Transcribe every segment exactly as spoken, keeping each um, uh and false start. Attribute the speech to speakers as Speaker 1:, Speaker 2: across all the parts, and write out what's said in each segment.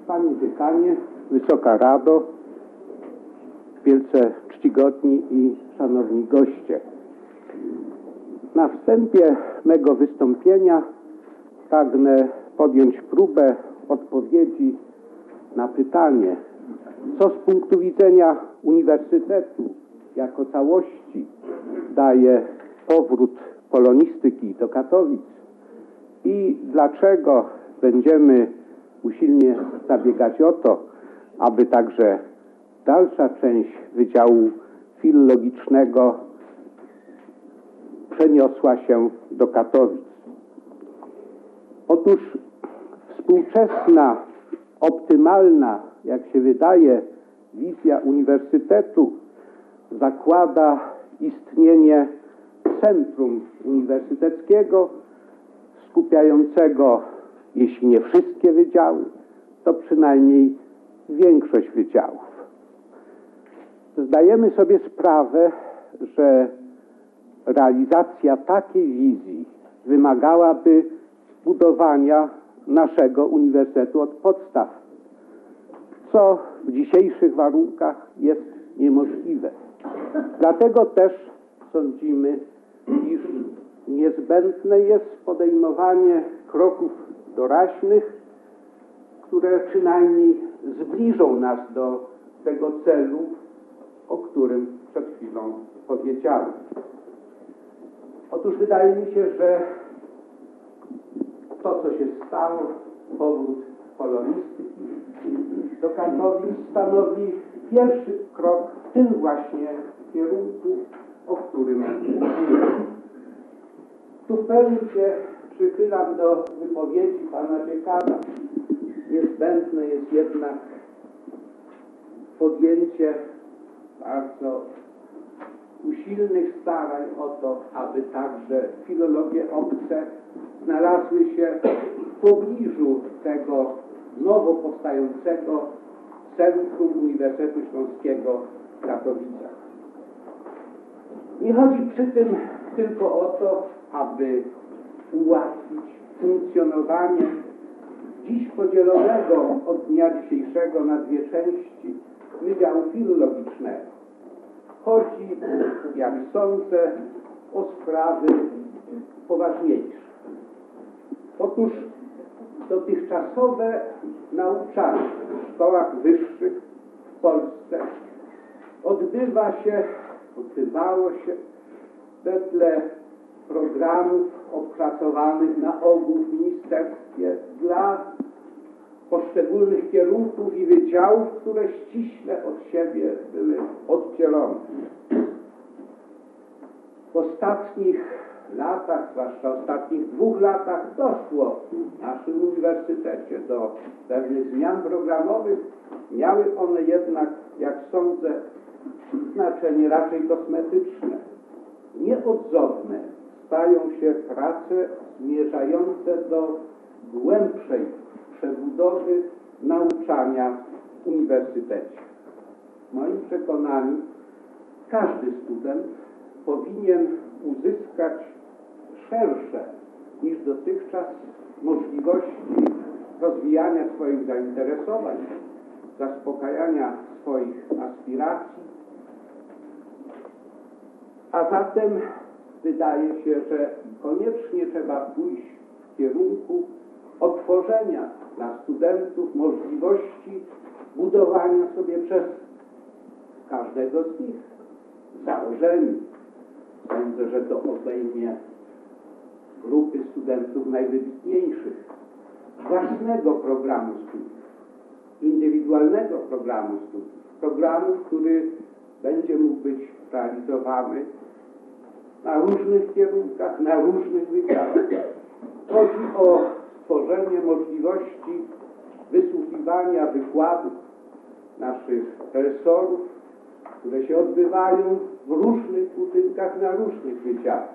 Speaker 1: Panie Dekanie, Wysoka Rado, wielce czcigodni i szanowni goście. Na wstępie mego wystąpienia pragnę podjąć próbę odpowiedzi na pytanie, co z punktu widzenia Uniwersytetu jako całości daje powrót polonistyki do Katowic i dlaczego będziemy usilnie zabiegać o to, aby także dalsza część Wydziału Filologicznego przeniosła się do Katowic. Otóż współczesna, optymalna, jak się wydaje, wizja uniwersytetu zakłada istnienie centrum uniwersyteckiego skupiającego, jeśli nie wszystkie wydziały, to przynajmniej większość wydziałów. Zdajemy sobie sprawę, że realizacja takiej wizji wymagałaby budowania naszego uniwersytetu od podstaw, co w dzisiejszych warunkach jest niemożliwe. Dlatego też sądzimy, iż niezbędne jest podejmowanie kroków doraźnych, które przynajmniej zbliżą nas do tego celu, o którym przed chwilą powiedziałem. Otóż wydaje mi się, że to, co się stało, powrót polonistyki do Katowic stanowi pierwszy krok w tym właśnie kierunku, o którym mówiłem. Tu w pełni się przychylam do wypowiedzi pana dziekana. Niezbędne jest jednak podjęcie bardzo usilnych starań o to, aby także filologie obce znalazły się w pobliżu tego nowo powstającego Centrum Uniwersytetu Śląskiego w Katowicach. Nie chodzi przy tym tylko o to, aby ułatwić funkcjonowanie dziś podzielonego od dnia dzisiejszego na dwie części Wydziału Filologicznego. Chodzi, jak sądzę, o sprawy poważniejsze. Otóż dotychczasowe nauczanie w szkołach wyższych w Polsce odbywa się, odbywało się wedle programów opracowanych na ogół w ministerstwie dla poszczególnych kierunków i wydziałów, które ściśle od siebie były oddzielone. W ostatnich latach, zwłaszcza w ostatnich dwóch latach, doszło w naszym uniwersytecie do pewnych zmian programowych. Miały one jednak, jak sądzę, znaczenie raczej kosmetyczne. Nieodzowne stają się prace zmierzające do głębszej przebudowy nauczania w uniwersytecie. W moim przekonaniu każdy student powinien uzyskać szersze niż dotychczas możliwości rozwijania swoich zainteresowań, zaspokajania swoich aspiracji, a zatem wydaje się, że koniecznie trzeba pójść w kierunku otworzenia dla studentów możliwości budowania sobie przez każdego z nich w założeniu. Sądzę, że to obejmie grupy studentów najwybitniejszych, własnego programu studiów, indywidualnego programu studiów, programu, który będzie mógł być realizowany na różnych kierunkach, na różnych wydziałach. Chodzi o stworzenie możliwości wysłuchiwania wykładów naszych profesorów, które się odbywają w różnych budynkach, na różnych wydziałach.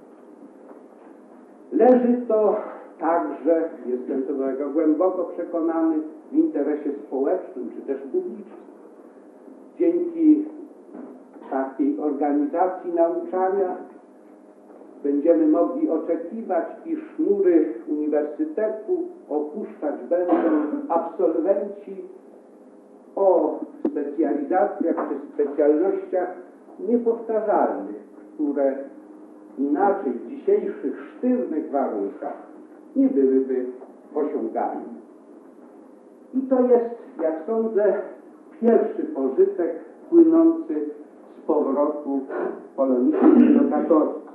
Speaker 1: Leży to także, jestem co do tego głęboko przekonany, w interesie społecznym czy też publicznym. Dzięki takiej organizacji nauczania będziemy mogli oczekiwać, iż mury uniwersytetu opuszczać będą absolwenci studenci o specjalizacjach czy specjalnościach niepowtarzalnych, które inaczej w dzisiejszych sztywnych warunkach nie byłyby osiągalne. I to jest, jak sądzę, pierwszy pożytek płynący z powrotu polonistów do katolicyzmu.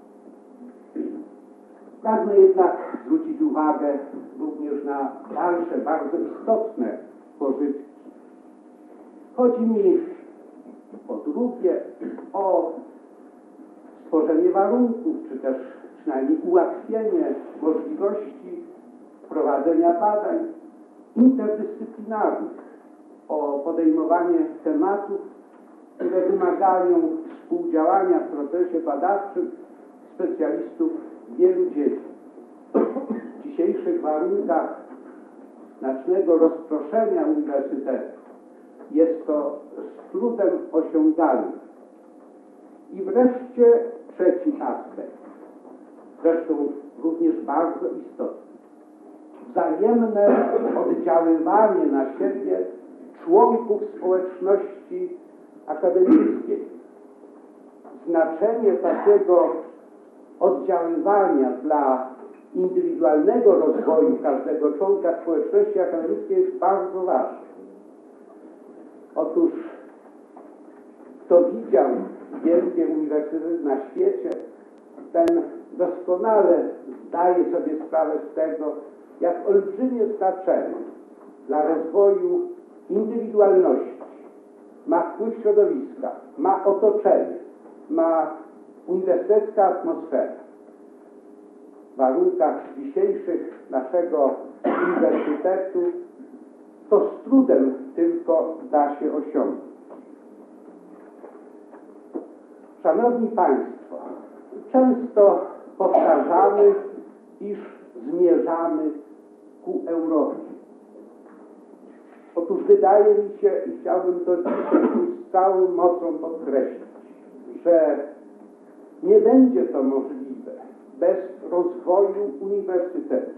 Speaker 1: Pragnę jednak zwrócić uwagę również na dalsze, bardzo istotne pożytki. Chodzi mi po drugie o stworzenie warunków, czy też przynajmniej ułatwienie możliwości prowadzenia badań interdyscyplinarnych, o podejmowanie tematów, które wymagają współdziałania w procesie badawczym specjalistów wielu dziedzin. W dzisiejszych warunkach znacznego rozproszenia uniwersytetu jest to z trudem osiągalne. I wreszcie trzeci aspekt, zresztą również bardzo istotny. Wzajemne oddziaływanie na siebie członków społeczności akademickiej. Znaczenie takiego oddziaływania dla indywidualnego rozwoju każdego członka społeczności akademickiej jest bardzo ważne. Otóż kto widział wielkie uniwersytety na świecie, ten doskonale zdaje sobie sprawę z tego, jak olbrzymie znaczenie dla rozwoju indywidualności ma wpływ środowiska, ma otoczenie, ma uniwersytecka atmosfera. W warunkach dzisiejszych naszego uniwersytetu to z trudem tylko da się osiągnąć. Szanowni Państwo, często powtarzamy, iż zmierzamy ku Europie. Otóż wydaje mi się, i chciałbym to dzisiaj z całą mocą podkreślić, że nie będzie to możliwe bez rozwoju uniwersytetu.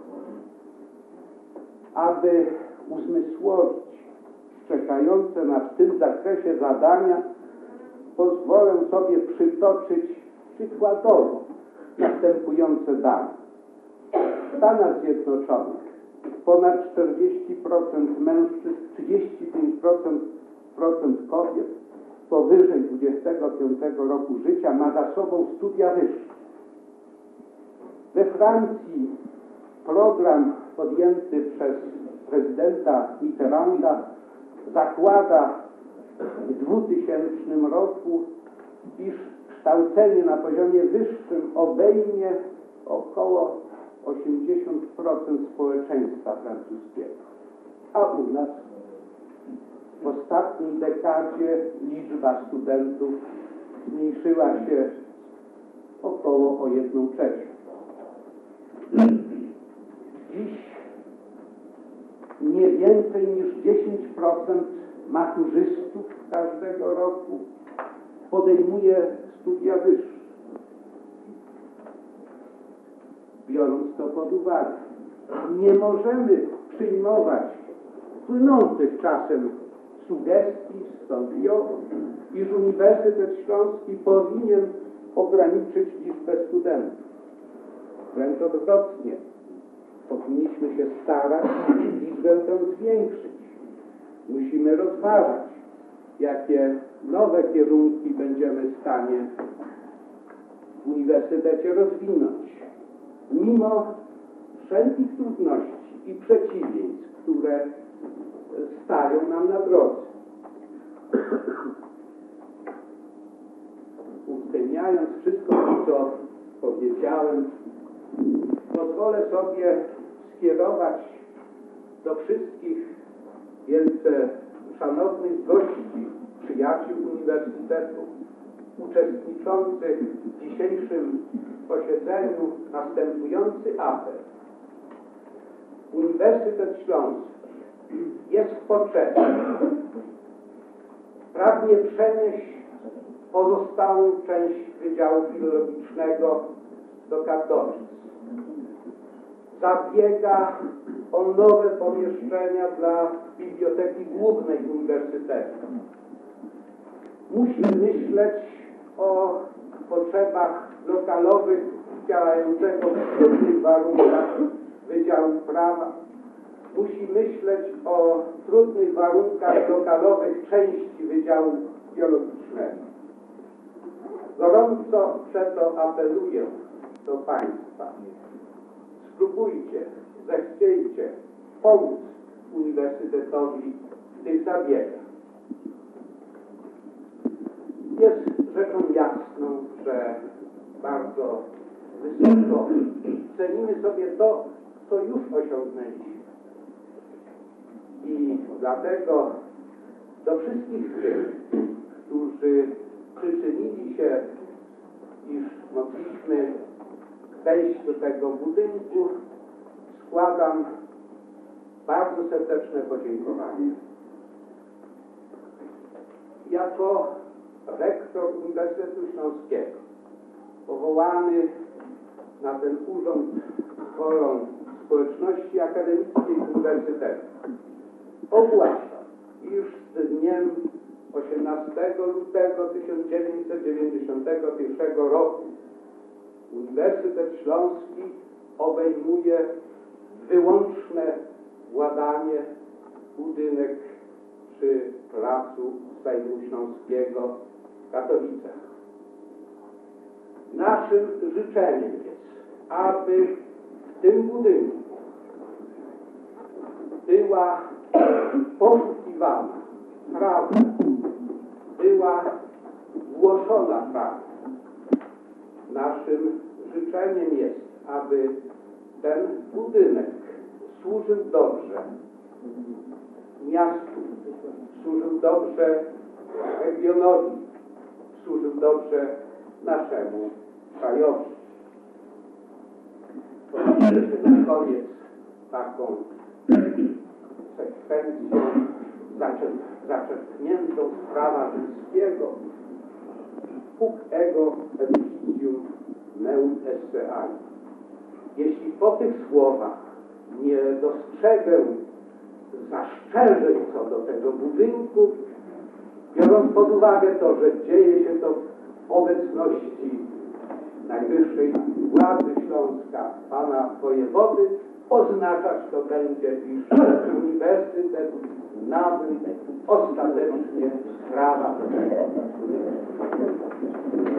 Speaker 1: Aby uzmysłowić czekające nas w tym zakresie zadania, pozwolę sobie przytoczyć przykładowo następujące dane. W Stanach Zjednoczonych ponad czterdzieści procent mężczyzn, trzydzieści pięć procent kobiet powyżej dwudziestego piątego roku życia ma za sobą studia wyższe. We Francji program podjęty przez prezydenta Mitterranda zakłada w dwutysięcznym roku, iż kształcenie na poziomie wyższym obejmie około osiemdziesiąt procent społeczeństwa francuskiego. A u nas w ostatniej dekadzie liczba studentów zmniejszyła się około o jedną trzecią. Dziś nie więcej niż dziesięć procent maturzystów każdego roku podejmuje studia wyższe. Biorąc to pod uwagę, nie możemy przyjmować płynących czasem sugestii stądiowych, iż Uniwersytet Śląski powinien ograniczyć liczbę studentów. Wręcz odwrotnie. Powinniśmy się starać liczbę tę zwiększyć. Musimy rozważać, jakie nowe kierunki będziemy w stanie w uniwersytecie rozwinąć. Mimo wszelkich trudności i przeciwieństw, które stają nam na drodze. Uwzględniając wszystko to, co powiedziałem, pozwolę sobie skierować do wszystkich wielce szanownych gości, przyjaciół Uniwersytetu, uczestniczących w dzisiejszym posiedzeniu następujący apel. Uniwersytet Śląski jest w potrzebie. Pragnie przenieść pozostałą część Wydziału Filologicznego do Katowic. Zabiega o nowe pomieszczenia dla biblioteki Biblioteki Głównej Uniwersytetu. Musi myśleć o potrzebach lokalowych działającego w trudnych warunkach Wydziału Prawa. Musi myśleć o trudnych warunkach lokalowych części Wydziału Biologicznego. Gorąco przeto apeluję do Państwa. Spróbujcie, zechciejcie pomóc Uniwersytetowi w tych zabiegach. Jest rzeczą jasną, że bardzo wysoko cenimy sobie to, co już osiągnęliśmy. I dlatego do wszystkich tych, którzy przyczynili się, iż mogliśmy wejść do tego budynku, składam bardzo serdeczne podziękowanie. Jako rektor Uniwersytetu Śląskiego, powołany na ten urząd wolą społeczności akademickiej Uniwersytetu, ogłaszam, iż z dniem osiemnastego lutego tysiąc dziewięćset dziewięćdziesiątego pierwszego roku Uniwersytet Śląski obejmuje wyłączne władanie budynek przy placu Sejmu Śląskiego w Katowicach. Naszym życzeniem jest, aby w tym budynku była poszukiwana prawda, była głoszona prawda. Naszym życzeniem jest, aby ten budynek służył dobrze miastu, służył dobrze regionowi, służył dobrze naszemu krajowi. Powiedzmy na koniec taką sekwencją zaczerpniętą z prawa rzymskiego: Huc ego edificium meum esse ai. Jeśli po tych słowach nie dostrzegę zastrzeżeń co do tego budynku, biorąc pod uwagę to, że dzieje się to w obecności najwyższej władzy Śląska, pana wojewody, oznaczać to będzie, iż uniwersytet nabył ostatecznie prawa.